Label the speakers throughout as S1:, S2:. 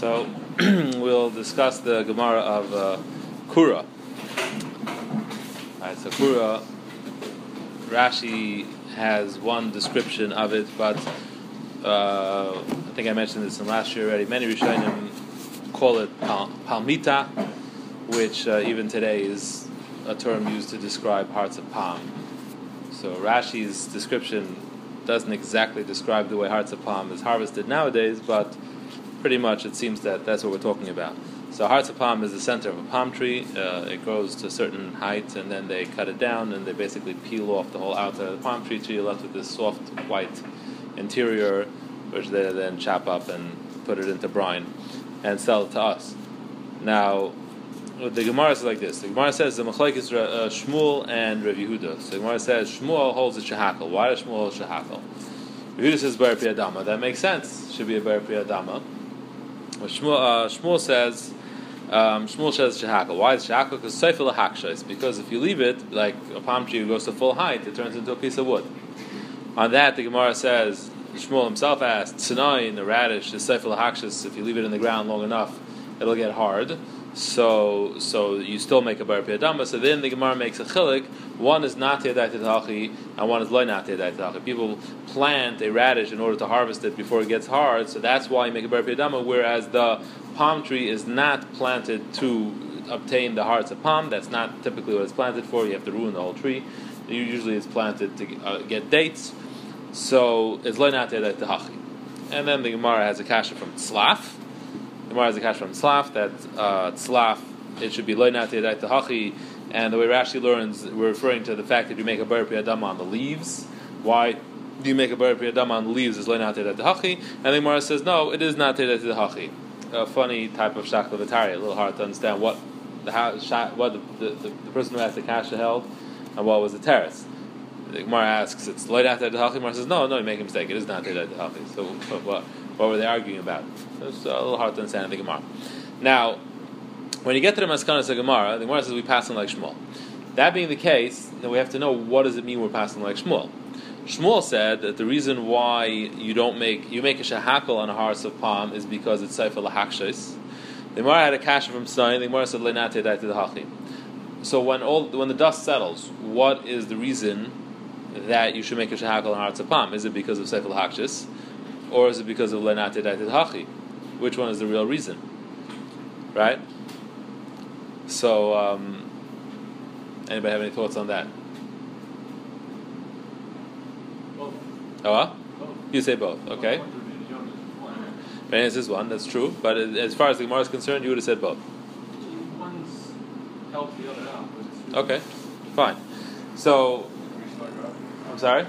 S1: So we'll discuss the Gemara of Kura. Alright, so Kura, Rashi has one description of it, but I think I mentioned this in last year already. Many Rishonim call it palmita, which even today is a term used to describe hearts of palm. So Rashi's description doesn't exactly describe the way hearts of palm is harvested nowadays, but pretty much it seems that that's what we're talking about. So hearts of palm is the center of a palm tree. It grows to a certain height, and then they cut it down, and they basically peel off the whole outside of the palm tree, so you're left with this soft white interior, which they then chop up and put it into brine and sell it to us. Now, the Gemara is like this. The Gemara says the Machlekes Shmuel and Rav Yehuda. So the Gemara says Shmuel holds a shehakol. Why does Shmuel hold a shehakol? Yehuda says bar pri adama. That makes sense. Should be a bar pri adama. Shmuel says shehakol. Why is shehakol? Because seifel lahakshos. Because if you leave it like a palm tree goes to full height, it turns into a piece of wood. On that, the Gemara says Shmuel himself asked Sinai, the radish, is seifel lahakshos. If you leave it in the ground long enough, it'll get hard. So you still make a bar pri adama. So then the Gemara makes a chilik. One is not yadai tedhachi, and one is lo not yadai tedhachi. People plant a radish in order to harvest it before it gets hard, so that's why you make a bar pri adama. Whereas the palm tree is not planted to obtain the hearts of palm. That's not typically what it's planted for. You have to ruin the whole tree. Usually it's planted to get dates. So it's lo not yadai tedhachi. And then the Gemara has a kasha from tzlaf. The Gemara has a kasha from tzlaf that tzlaf, it should be lo not yadai tedhachi. And the way Rashi learns, we're referring to the fact that you make a bar pri adama on the leaves. Why do you make a bar pri adama on the leaves? Is lo not yadai tedhachi. And the Gemara says no, it is not yadai tedhachi. A funny type of shakla v'tari, a little hard to understand what the person who asked the kasha held and what was the teretz. The Gemara asks, it's lo not yadai tedhachi. The Gemara says no, you make a mistake. It is not yadai tedhachi. So what were they arguing about? It's a little hard to understand in the Gemara. Now, when you get to the Maskanas of Gemara, the Gemara says we pass on like Shmuel. That being the case, then we have to know what does it mean we're passing like Shmuel. Shmuel said that the reason why you make a shehakol on a hearts of palm is because it's seifel lahakshos. The Gemara had a kasha from Sinai. The Gemara said lo not yadai tedhachi. So when the dust settles, what is the reason that you should make a shehakol on hearts of palm? Is it because of seifel lahakshos, or is it because of lo not yadai tedhachi? Which one is the real reason? Right? So, anybody have any thoughts on that?
S2: Both.
S1: Oh, you say both, okay. This is one, that's true. But as far as the Gemara is concerned, you would have said both.
S2: One's helps the other out.
S1: Okay, fine. So, I'm sorry?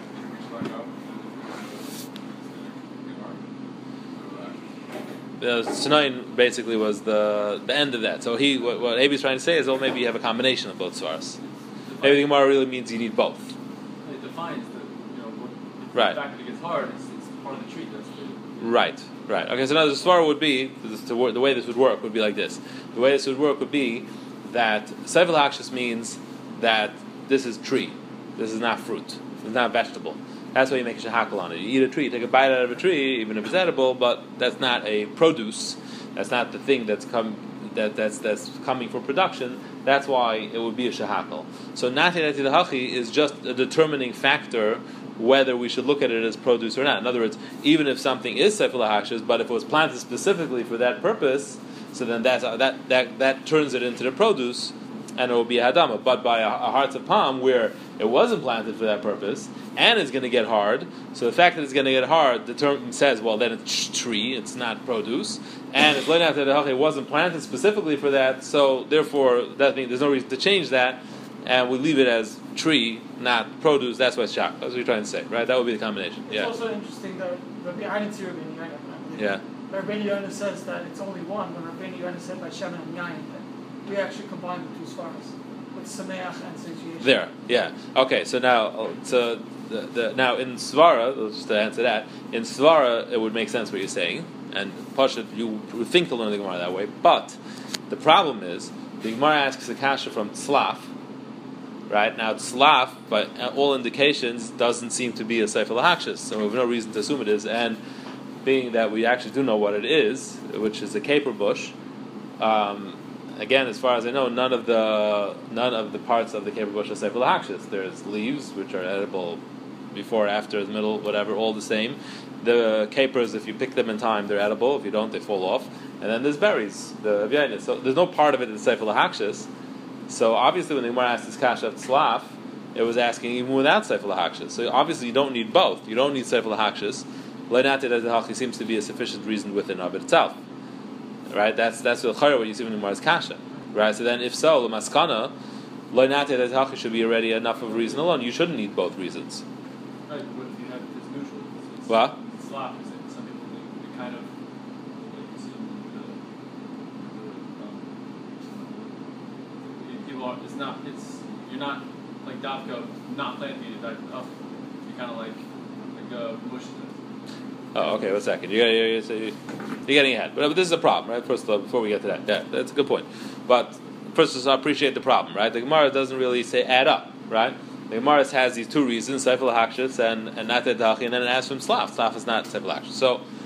S1: Sunayin basically was the end of that. So what Abi's trying to say is, maybe you have a combination of both svaras. Maybe the Gemara really means you need both.
S2: It defines
S1: right.
S2: The fact that it gets hard, it's part of the treat.
S1: Right. Okay, so now the svara would be, the way this would work would be like this. The way this would work would be that seifel lahakshos means that this is tree. This is not fruit. It's not vegetable. That's why you make a shehakol on it. You eat a tree, you take a bite out of a tree, even if it's edible, but that's not a produce. That's not the thing that's coming for production. That's why it would be a shehakol. So not yadai tedhachi is just a determining factor whether we should look at it as produce or not. In other words, even if something is seifel lahakshos, but if it was planted specifically for that purpose, so then that turns it into the produce, and it will be a hadama. But by a hearts of palm, where it wasn't planted for that purpose, and it's going to get hard, so the fact that it's going to get hard says, well, then it's tree, it's not produce, and it's lo not yadai tedhachi, it wasn't planted specifically for that, so therefore that means there's no reason to change that, and we leave it as tree, not produce. That's why it's shak. That's what you're trying to say, right? That would be the combination.
S3: It's also interesting that I didn't see Rabbeinu Yonah.
S1: Yeah.
S3: Rabbeinu Yonah says that it's only one, when Rabbeinu Yonah said by Shemen and Yain that we actually combine the two svaras with Sameach and satiation.
S1: There, yeah. Okay, so now, now in Svara, just to answer that, in Svara it would make sense what you're saying, and Pashut, you would think to learn the Gemara that way, but the problem is, the Gemara asks a kasha from tzlaf, right? Now tzlaf, by all indications, doesn't seem to be a seifel lahakshos, so we have no reason to assume it is, and being that we actually do know what it is, which is a caper bush. Again, as far as I know, none of the parts of the caper bush are sefer lahakshis. There's leaves, which are edible before, after, the middle, whatever, all the same. The capers, if you pick them in time, they're edible. If you don't, they fall off. And then there's berries, the avyanis. So there's no part of it that's sefer lahakshis. So obviously, when the Gemara asked this kasha of tzlaf, it was asking even without sefer lahakshis. So obviously, you don't need both. You don't need sefer lahakshis. Leinatid as hachi seems to be a sufficient reason within of itself. Right? That's the chayra what you see when the Gemara's kasha. Right? So then, if so, the maskana, leinatid as hachi should be already enough of a reason alone. You shouldn't need both reasons.
S2: Right, but what if you have it's neutral? It's
S1: What?
S2: slop, is it? Some people they kind of like you see people are you're not like Davka not planting it up. You're kind of like mush it.
S1: Oh, okay. 1 second. You're getting ahead, but this is a problem, right? First, before we get to that, yeah, that's a good point. But first, I appreciate the problem, right? The Gemara doesn't really say add up, right? The Gemara has these two reasons, sefer lahakshis and nated dachi, and then it asks from slaf. Slaf is not sefer lahakshis.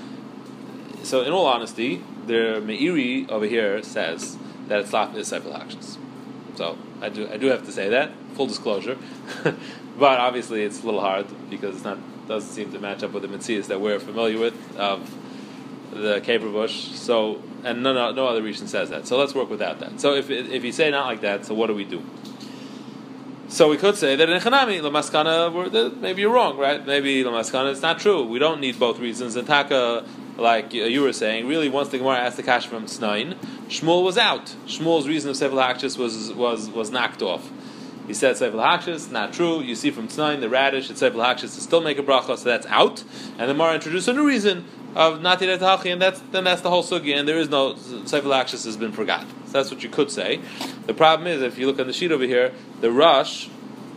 S1: So in all honesty, the Meiri over here says that slaf is sefer lahakshis. So I do have to say that, full disclosure. But obviously it's a little hard because it doesn't seem to match up with the mitzias that we're familiar with of the caper bush. So, and no other Rishon says that. So let's work without that. So if you say not like that, so what do we do? So we could say that in Chanami, Lamaskana, maybe you're wrong, right? Maybe Lamaskana, it's not true. We don't need both reasons. And Taka, like you were saying, really once the Gemara asked the Kash from Tznain, Shmuel was out. Shmuel's reason of Sefer Hakshis was knocked off. He said Sefer Hakshis, not true. You see from Tznain, the radish, it's Sefer Hakshis to still make a bracha, so that's out. And the Gemara introduced a new reason of Natirat Hachi, and that's the whole sugi, and there is no Sefer Hakshis has been forgotten. So that's what you could say. The problem is, if you look on the sheet over here, the Rush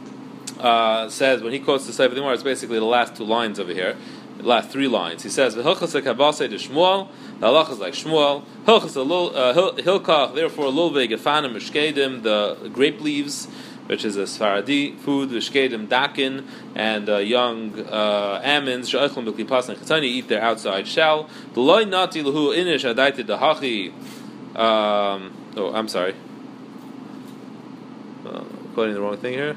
S1: says, when he quotes the Sefer Gemara, it's basically the last two lines over here, the last three lines. He says, "V'hilchas lekabasei de Shmuel." The halach is like Shmuel. Hilkach, therefore, lulve gefanim mishkedim, the grape leaves, which is a Sfaradi food, v'shkedim dakin, and young almonds, she'oichlum b'klipas and chetani, eat their outside shell. The loy nati lahu inish adaiti dahachi. I'm sorry. Quoting the wrong thing here.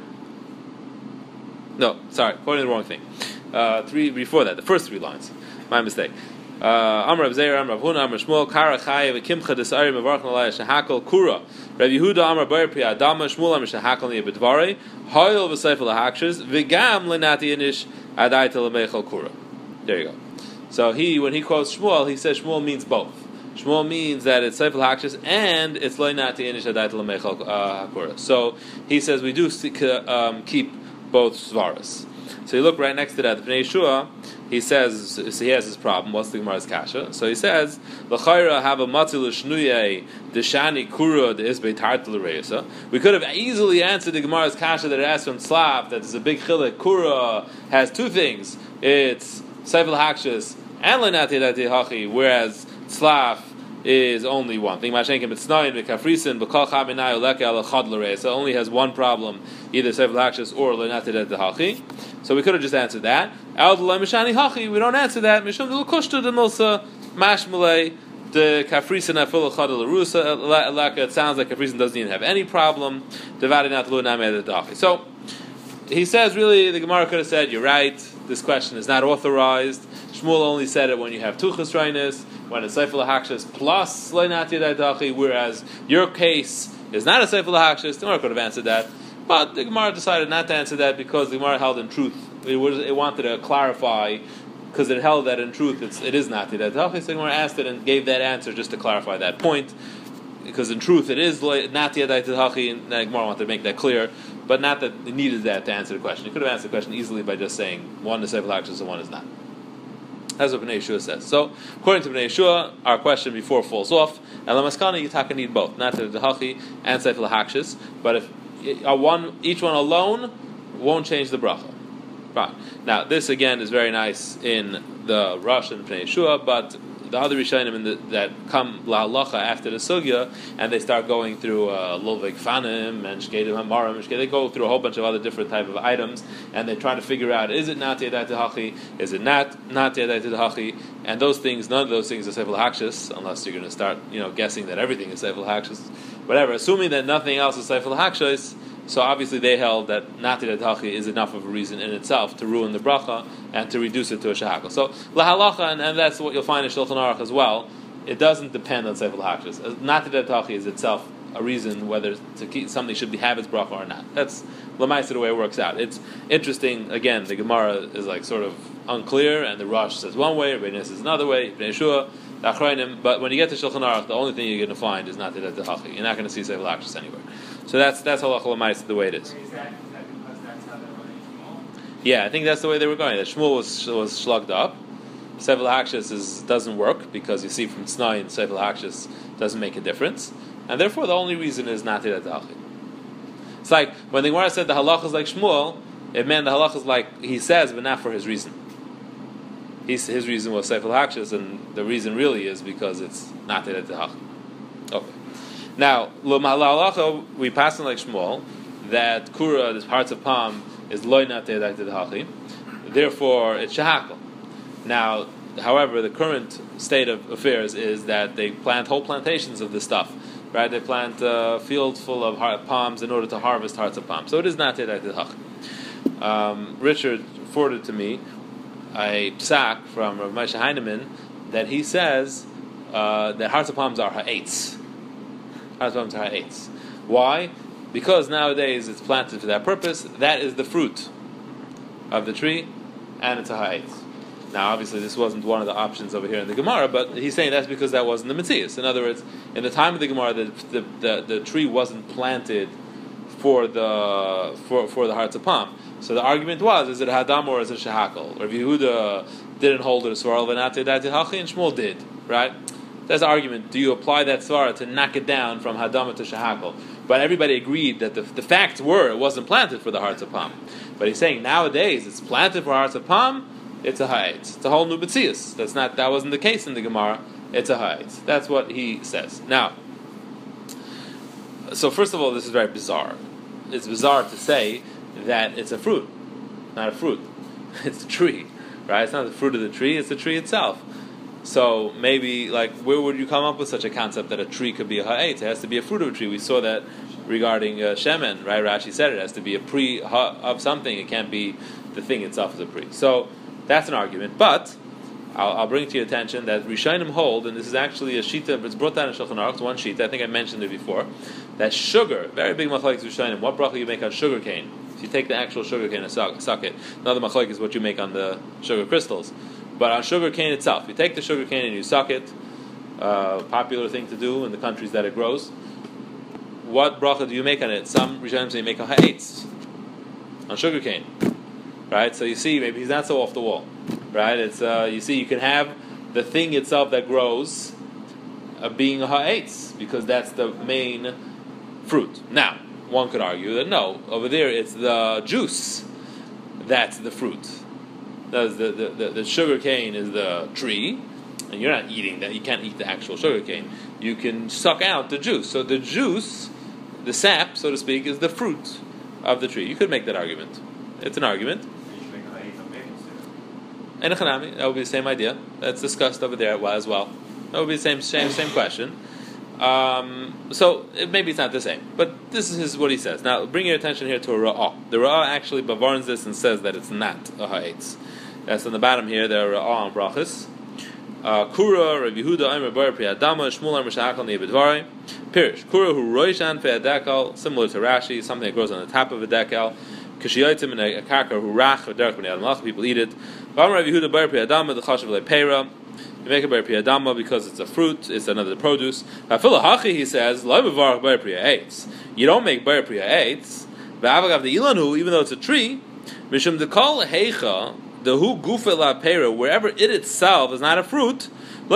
S1: No, sorry, quoting the wrong thing. Three before that, the first three lines. My mistake. Amr Rav Zeir, Amr Rav Huna, Amr Shmuel, Kara Chayev, Kimcha Desari, Mevarch Nalaya Shehakol Kura. Rav Yehuda, Amr Bar Pri Adama, Shmuel, Amr Shehakol Niya B'Dvarei, Hoyel V'Seifel HaHakshis, V'Gam Lenati Inish Adai Telemechol Kura. There you go. So when he quotes Shmuel, he says Shmuel means both. Shmuel means that it's Seifel HaHakshis and it's Lenati Inish Adai Telemechol Kura. So he says we do keep both svaras. So you look right next to that, the Bnei Yeshua, he says, he has this problem. What's the Gemara's kasha? So he says, "L'chayra have a matzil shnuye deshani kura deisbei tartel reisa." We could have easily answered the Gemara's kasha that it asks from Slav that there's a big chilek. Kura has two things: it's seifel hakshis and lenati dati hachi, whereas Slav is only one thing. Mashenkim b'tznayin b'kafrisin b'kol chaminayu leke al chad l'reisa. Only has one problem, either seifel hakshis or lenati dati hachi. So we could have just answered that. We don't answer that. Mishum de l'kushta de milsa mashmalei de kafrisin afil chadal larusa. It sounds like kafrisin doesn't even have any problem. So he says, really, the Gemara could have said, "You're right. This question is not authorized." Shmuel only said it when you have tuchas rainis, when it's seifel hakshis plus leinati dachi, whereas your case is not a seifel hakshis. The Gemara could have answered that. But the Gemara decided not to answer that because the Gemara held in truth. It wanted to clarify because it held that in truth it is not the Dachi. So the Gemara asked it and gave that answer just to clarify that point. Because in truth it is not the Dachi, and the Gemara wanted to make that clear, but not that it needed that to answer the question. You could have answered the question easily by just saying one is Seifel HaHakshis and one is not. That's what Bnei Yeshua says. So, according to Bnei Yeshua, our question before falls off. And Lamaskana, you taka need both, not the Dachi and Seifel HaHakshis. But if each one alone won't change the bracha. Right. Now, this again is very nice in the Rush and Bnei Yeshua, but the other Rishonim that come la'halacha after the sugya, and they start going through Lulvik Fanim and Shkedim Hamarim. They go through a whole bunch of other different type of items, and they try to figure out, is it not Yadai Tehachi? Is it not Yadai Tehachi? And those things, none of those things are Sefer Hakshas, unless you're going to start, guessing that everything is Sefer Hakshas. Whatever, assuming that nothing else is Sefer Hakshas, so obviously they held that Nati Tachi is enough of a reason in itself to ruin the bracha and to reduce it to a shahakal. So lahalacha, and that's what you'll find in Shulchan Aruch as well. It doesn't depend on Sefer Hakshas. Nati Tachi is itself a reason whether to keep something should have its bracha or not. That's l'maisa the way it works out. It's interesting. Again, the Gemara is like sort of unclear, and the Rosh says one way, Rebbeinu says another way, Ibn Yeshua, the Achrayim. But when you get to Shulchan Aruch, the only thing you're going to find is Nati Tachi. You're not going to see Sefer Hakshas anywhere. So that's halacha l'maisa the way it is.
S2: Is that because that's how they're running Shmuel?
S1: Yeah, I think that's the way they were going. That Shmuel was slugged up. Sefer Hakshas doesn't work because you see from Tznai and Sefer Hakshas doesn't make a difference, and therefore the only reason is Nati Tachi. It's like when the Gemara said the halacha is like Shmuel, it meant the halacha is like he says, but not for his reason. His reason was Sefer Hakshas, and the reason really is because it's Nati Tachi. Okay. Now, we pass on like Shmuel that Kura, this parts of palm, is loy nat hachi. Therefore, it's shahakal. Now, however, the current state of affairs is that they plant whole plantations of this stuff. Right? They plant a field full of palms in order to harvest hearts of palm. So it is not hachi. Richard forwarded to me a psak from Rav Moshe Heinemann that he says that hearts of palms are ha'etz. Why? Because nowadays it's planted for that purpose. That is the fruit of the tree, and it's a ha'etz. Now, obviously, this wasn't one of the options over here in the Gemara, but he's saying that's because that wasn't the Metzias. In other words, in the time of the Gemara, the tree wasn't planted for the hearts of palm. So the argument was: is it hadam or is it shahakal? Or Yehuda didn't hold it a swirl, and Shmuel did, right? That's the argument. Do you apply that svara to knock it down from hadama to shahakal? But everybody agreed that the facts were it wasn't planted for the hearts of palm. But he's saying nowadays it's planted for hearts of palm. It's a ha'etz. It's a whole new betzius. That wasn't the case in the Gemara. It's a ha'etz. That's what he says. Now, so first of all, this is very bizarre. It's bizarre to say that it's a fruit, not a fruit. It's a tree, right? It's not the fruit of the tree. It's the tree itself. So maybe, where would you come up with such a concept that a tree could be a ha'etz? It has to be a fruit of a tree. We saw that regarding shemen, right? Rashi said it has to be a pre of something. It can't be the thing itself as a pre. So that's an argument. But I'll bring to your attention that Rishonim hold, and this is actually a shita, but it's brought down in Shulchan Aruch, one shita, I think I mentioned it before, that sugar, very big machlokes Rishonim, what bracha you make on sugar cane? If you take the actual sugar cane and suck it, another machlokes is what you make on the sugar crystals. But on sugar cane itself, you take the sugar cane and you suck it, popular thing to do in the countries that it grows. What bracha do you make on it? Some Rishonim say you make a ha'etz on sugar cane, right? So you see, maybe he's not so off the wall, right? It's you see, you can have the thing itself that grows being a ha'etz because that's the main fruit. Now, one could argue that no, over there it's the juice that's the fruit. The sugar cane is the tree, and you're not eating that. You can't eat the actual sugar cane. You can suck out the juice. So the juice, the sap, so to speak, is the fruit of the tree. You could make that argument. It's an argument. And that would be the same idea. That's discussed over there as well. That would be the same question. So maybe it's not the same, but this is what he says. Now, bring your attention here to a ra'ah. The ra'ah actually bavarns this and says that it's not a ha'etz. That's on the bottom here. There are ra'ah on brachas. Kura, Rav Yehuda, Omer Bar Priyadama, Shmuel Amar Shachal Neibedvari. Pirish Kura hu roishan fe'adekal, similar to Rashi, something that grows on the top of a dekel. Kishiyotim in a karka hu rach v'derech b'nei adam. People eat it. Rav Yehuda Bar Priyadama, the chashav le'peira. You make it bar priyadama because it's a fruit, it's another produce. Hachi, he says, you don't make bar priya eitz. Even though it's a tree, mishum dekol heicha, the hu gufa la pera, wherever it itself is not a fruit,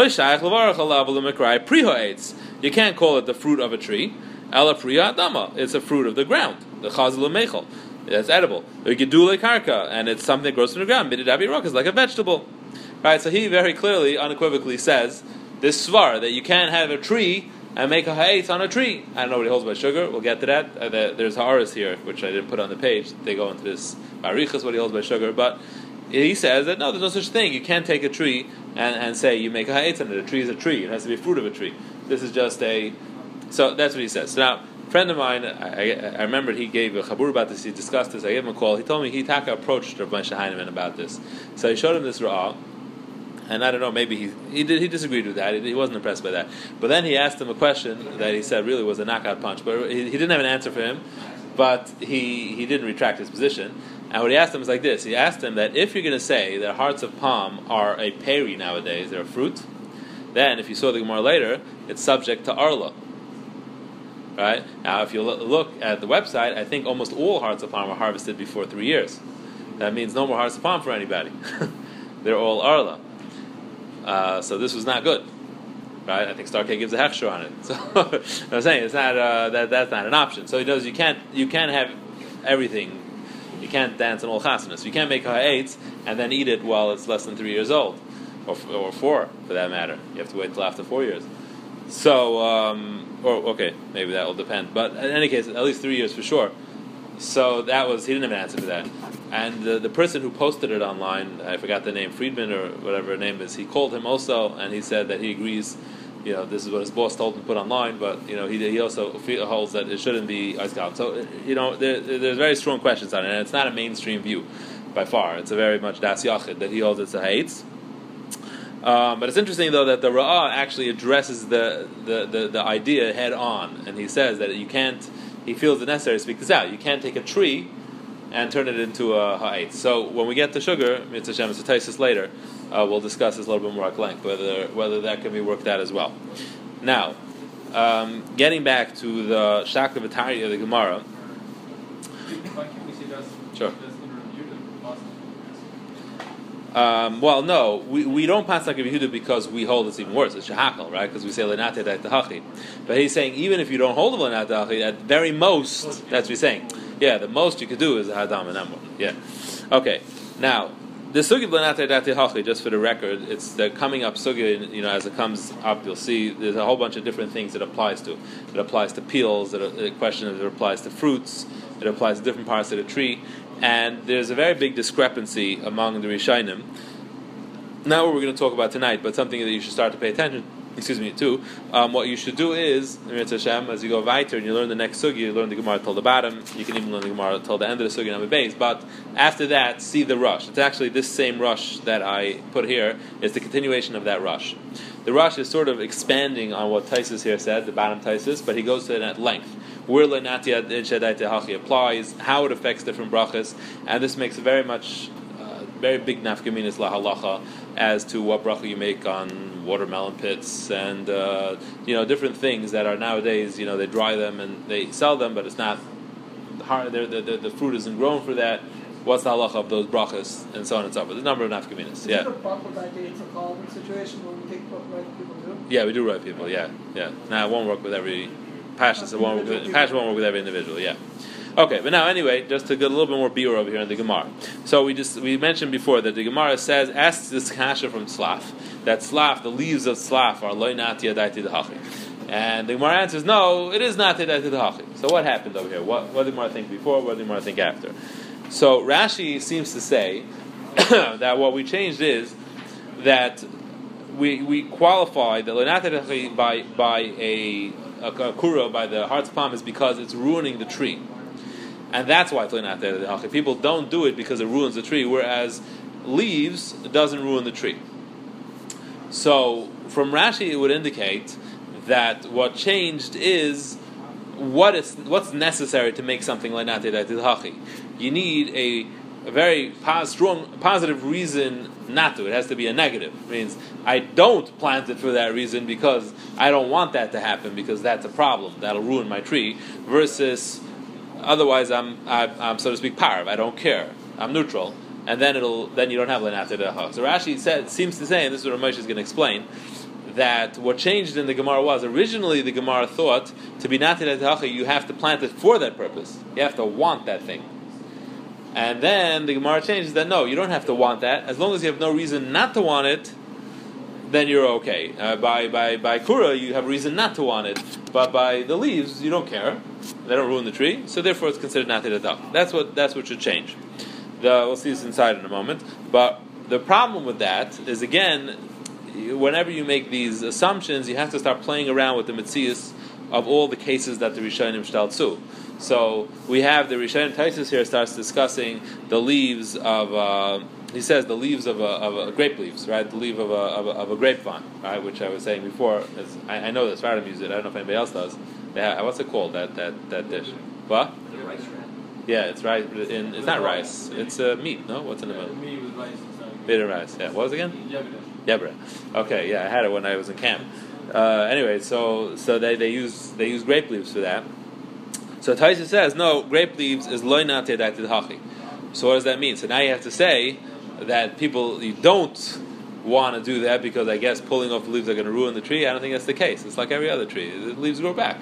S1: you can't call it the fruit of a tree. Ela priyadama, it's a fruit of the ground. The chazal mechel, that's edible. Gedule karka, and it's something that grows from the ground. Mididavi rock is like a vegetable. Right? So he very clearly, unequivocally says this svar that you can't have a tree and make a ha'etz on a tree. I don't know what he holds by sugar. We'll get to that. There's ha'aris here, which I didn't put on the page. They go into this barichas, what he holds by sugar. But he says that no, there's no such thing. You can't take a tree and say you make a ha'etz on it. A tree is a tree. It has to be a fruit of a tree. This is just a... So that's what he says. So now, a friend of mine, I remembered he gave a chabur about this. He discussed this. I gave him a call. He told me he approached Rav Moshe Heinemann about this. So he showed him this ra'ah. And I don't know, maybe he disagreed with that. He wasn't impressed by that. But then he asked him a question that he said really was a knockout punch. But he didn't have an answer for him. But he didn't retract his position. And what he asked him was like this. He asked him that if you're going to say that hearts of palm are a peri nowadays, they're a fruit, then if you saw the Gemara later, it's subject to arla. Right? Now, if you look at the website, I think almost all hearts of palm are harvested before 3 years. That means no more hearts of palm for anybody. They're all arla. So this was not good, right? I think Starkey gives a hechsher on it. So I'm saying it's not that's not an option. So he knows you can't have everything. You can't dance an old chasnas. You can't make a ha'etz and then eat it while it's less than 3 years old, or 4 for that matter. You have to wait till after 4 years. So okay, maybe that will depend. But in any case, at least 3 years for sure. So he didn't have an answer for that. And the person who posted it online, I forgot the name, Friedman or whatever her name is, he called him also, and he said that he agrees, this is what his boss told him to put online, but, he also holds that it shouldn't be Eiskal. So, there's very strong questions on it, and it's not a mainstream view, by far. It's a very much Das Yachid, that he holds it's a Haitz. But it's interesting, though, that the Ra'ah actually addresses the idea head on, and he says that he feels it necessary to speak this out. You can't take a tree and turn it into a ha'etz. So when we get to sugar, Mitzvah Shem Taisis later, we'll discuss this a little bit more at length, whether that can be worked out as well. Now, getting back to the Shakla V'Tarya of the Gemara.
S2: Why can't we say that's
S1: Sure.
S2: Well,
S1: no, we don't pass like Yehuda because we hold it's even worse. It's shahakal, right? Because we say lenate dat tahachi. But he's saying even if you don't hold the lenate tahachi, at very most, that's what he's saying. Yeah, the most you could do is a hadam and emor. Yeah. Okay. Now, the sugi of lenate dat tahachi, just for the record, it's the coming up sugi. As it comes up, you'll see there's a whole bunch of different things it applies to. It applies to peels. The question is, it applies to fruits. It applies to different parts of the tree. And there's a very big discrepancy among the Rishonim. Not what we're going to talk about tonight, but something that you should start to pay attention to. What you should do is, Hashem, as you go weiter and you learn the next sugi, you learn the Gemara till the bottom. You can even learn the Gemara till the end of the sugi number base. But after that, see the rush. It's actually this same rush that I put here is the continuation of that rush. The rush is sort of expanding on what Taisus here said, the bottom Taisus, but he goes to it at length. Where Lenatiyat Shadai Tehachi applies, how it affects different brachas, and this makes a very big nafkaminas la halacha as to what bracha you make on watermelon pits and different things that are nowadays they dry them and they sell them, but it's not hard. The fruit isn't grown for that. What's the halacha of those brachas and so on and so forth? There's a number of nafkaminas. Yeah.
S3: Is it a backward idea to call the situation where we take what right people do?
S1: Yeah, we do right people. Yeah. Now it won't work with every. Pashas won't work with every individual, yeah. Okay, but now anyway, just to get a little bit more biur over here in the Gemara. So we mentioned before that the Gemara asks this kasha from Tzlaf, that Tzlaf, the leaves of Tzlaf are loy nati adaiti dehachi. And the Gemara answers, no, it is not adaiti dehachi. So what happened over here? What did the Gemara think before, what did the Gemara think after? So Rashi seems to say that what we changed is that we qualify the loy nati dehachi by a kura by the heart's palm is because it's ruining the tree, and that's why people don't do it because it ruins the tree, whereas leaves doesn't ruin the tree. So from Rashi it would indicate that what changed is what's necessary to make something like natei. You need a very strong positive reason not to. It has to be a negative. It means I don't plant it for that reason because I don't want that to happen because that's a problem. That'll ruin my tree. Versus otherwise I'm so to speak parv. I don't care. I'm neutral. And then you don't have lenat dehachi. So Rashi seems to say, and this is what Ramesh is going to explain, that what changed in the Gemara was originally the Gemara thought to be natei dehachi you have to plant it for that purpose. You have to want that thing. And then the Gemara changes that no, you don't have to want that. As long as you have no reason not to want it, then you're okay. By Kura, you have reason not to want it, but by the leaves, you don't care. They don't ruin the tree, so therefore it's considered Nati Dadak. That's what should change. We'll see this inside in a moment. But the problem with that is, again, whenever you make these assumptions, you have to start playing around with the Metzius of all the cases that the Rishonim shtaltzu. So we have the Rishonim Taisus here starts discussing the leaves of. He says the leaves of a grape leaves, right? The leaf of a grapevine, right? Which I was saying before. I know this. Sfardim use it. I don't know if anybody else does. What's it called? That dish? What?
S2: Rice wrap.
S1: Yeah, it's rice. It's not rice. It's meat. No, what's in the middle?
S2: Meat with rice.
S1: Bit of rice. Yeah. What was it again?
S2: Yabra.
S1: Okay. Yeah, I had it when I was in camp. Anyway, so they use grape leaves for that. So Taisa says no, grape leaves is loy nate da'ated hachi. So what does that mean? So now you have to say that you don't want to do that because I guess pulling off the leaves are going to ruin the tree. I don't think that's the case. It's like every other tree. The leaves grow back.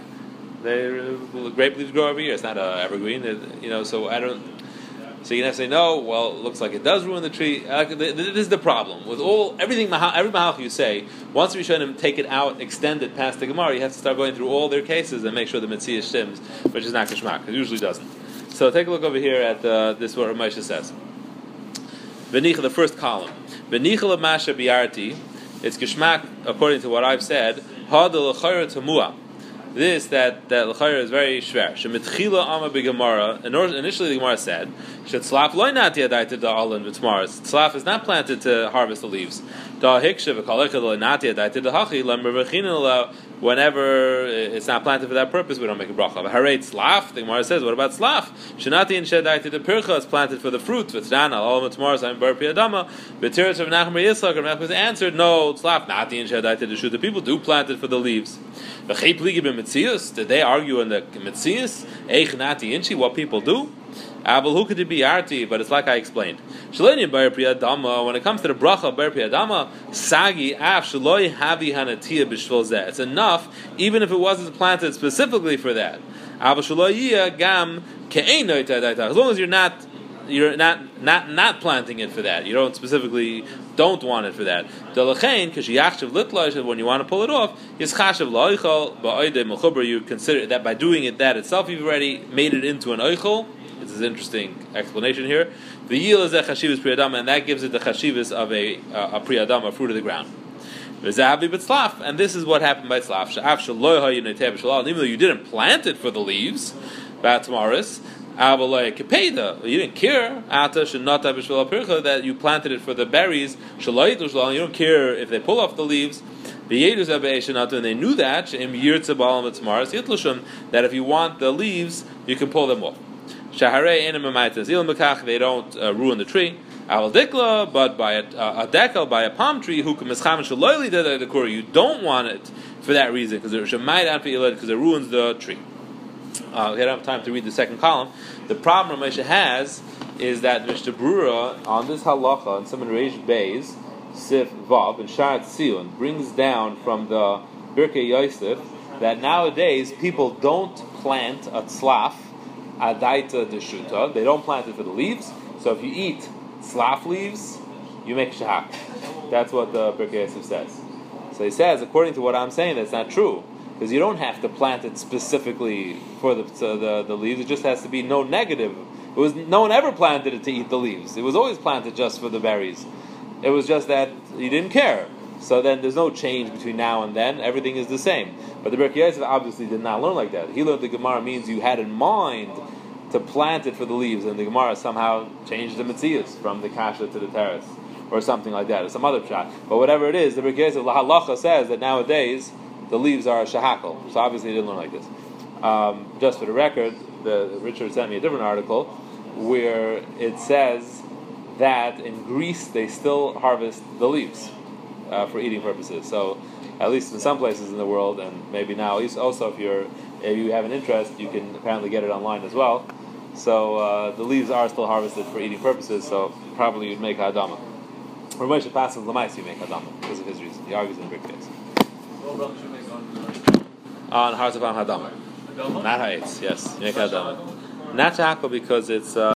S1: Grape leaves grow every year. It's not an evergreen. So I don't. So you have to say no. Well, it looks like it does ruin the tree. This is the problem with every mahalach you say. Once we show them take it out, extend it past the Gemara, you have to start going through all their cases and make sure the Metziah shims, which is not kishmak. It usually doesn't. So take a look over here at this. What Ramesha says. V'nicha, the first column. V'nicha l'masha biarti. It's kishmak according to what I've said. Ha de l'chayra tamua. This that l'chayra is very shver. Shemitchila ama b'gemara. Initially, the Gemara said, "Shetzlaf loy nati adaita da'alin v'tmaras." Tzlaf is not planted to harvest the leaves. Da hiksha v'kalecha loy nati adaita da'hachi lemmerv'chinin. Whenever it's not planted for that purpose, we don't make a bracha. But harei tzlaf, the Gemara says, what about tzlaf? Shenati and shedaita de pircha is planted for the fruit. V'tzdan al v'tmaras I'm bar piadama. V'tiras of Nachman Yitzchak, Rav Nachman answered, no, tzlaf nati and shedaita de shut. The people do plant it for the leaves. V'chei pligi b'metzius. Did they argue in the metzius? Eich nati inchi. What people do? Who could it be arti? But it's like I explained. When it comes to the bracha bar priyadama, sagi af shaloi havi hanatia b'shvil zeh. It's enough, even if it wasn't planted specifically for that. As long as you're not planting it for that, you don't specifically want it for that. When you want to pull it off, you consider that by doing it that itself, you've already made it into an oichel. This is an interesting explanation here. The yield is a chashivas priyadama, and that gives it the chashivas of a priyadama, a fruit of the ground. And this is what happened by tzlaf. Even though you didn't plant it for the leaves, you didn't care that you planted it for the berries. You don't care if they pull off the leaves. And they knew that if you want the leaves, you can pull them off. They don't ruin the tree. But by a dekel, by a palm tree, you don't want it for that reason because it ruins the tree. We don't have time to read the second column. The problem Ramesha has is that Mishnah Brura on this halacha and some in Reish Beis, Sif Vav and Sharat Sion brings down from the Birkei Yosef that nowadays people don't plant a tzlaf adaita deshuta. They don't plant it for the leaves. So if you eat tzlaf leaves, you make shahak. That's what the Birkei Yosef says. So he says, according to what I'm saying, that's not true. Because you don't have to plant it specifically for the leaves. It just has to be no negative. No one ever planted it to eat the leaves. It was always planted just for the berries. It was just that you didn't care. So then there's no change between now and then. Everything is the same. But the Birkei Yosef obviously did not learn like that. He learned the Gemara means you had in mind to plant it for the leaves, and the Gemara somehow changed the Metzius from the kasha to the terrace, or something like that, or some other pshat. But whatever it is, the Birkei Yosef halacha says that nowadays the leaves are a shahakal. So obviously he didn't learn like this. Just for the record, Richard sent me a different article where it says that in Greece they still harvest the leaves for eating purposes. So at least in some places in the world, and maybe now, at least also if you have an interest, you can apparently get it online as well. So the leaves are still harvested for eating purposes, so probably you'd make hadama. Or Moshe passes Lamais, you make hadama because of his reason. He argues in the Birkei Yosef. On Harzafam Hadama. Not Ha'etz, yes. You make Hadama. Not Shahakal because it's